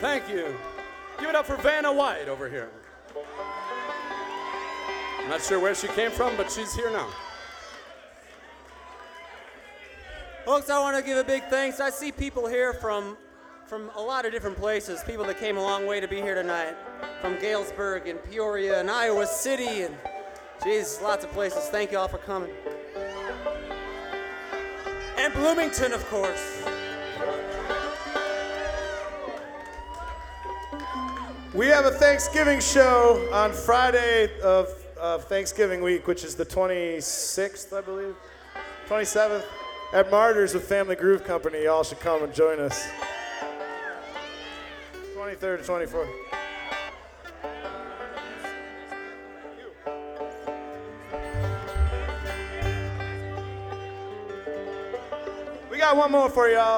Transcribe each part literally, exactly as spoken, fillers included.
Thank you. Give it up for Vanna White over here. I'm not sure where she came from, but she's here now. Folks, I want to give a big thanks. I see people here from from a lot of different places, people that came a long way to be here tonight, from Galesburg and Peoria and Iowa City and, geez, lots of places. Thank you all for coming. And Bloomington, of course. We have a Thanksgiving show on Friday of, of Thanksgiving week, which is the twenty-sixth, I believe, twenty-seventh, at Martyrs with Family Groove Company. Y'all should come and join us. twenty-third to twenty-fourth. We got one more for y'all.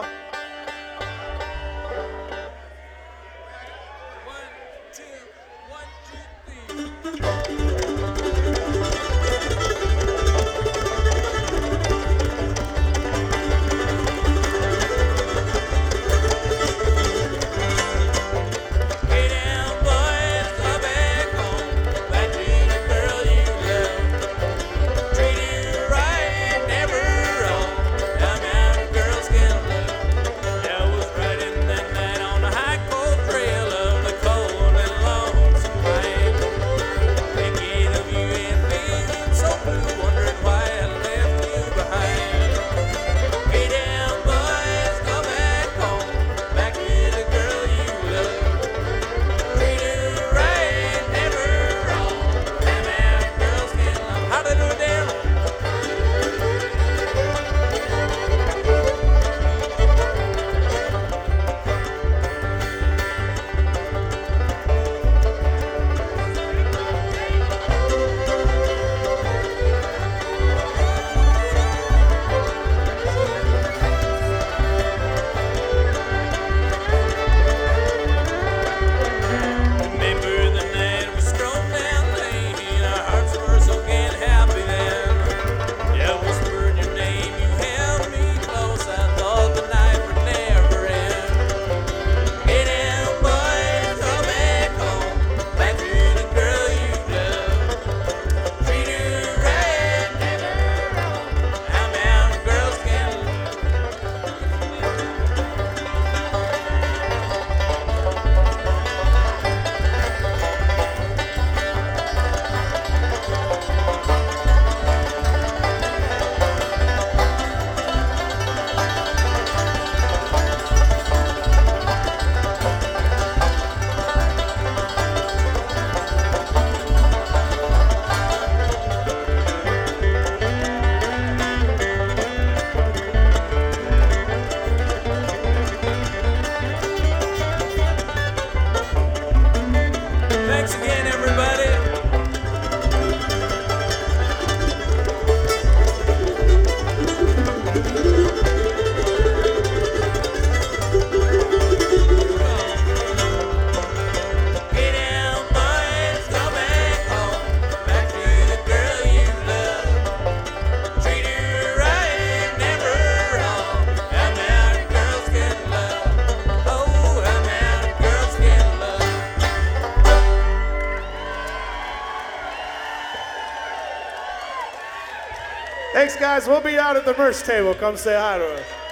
Thanks, guys. We'll be out at the merch table. Come say hi to us.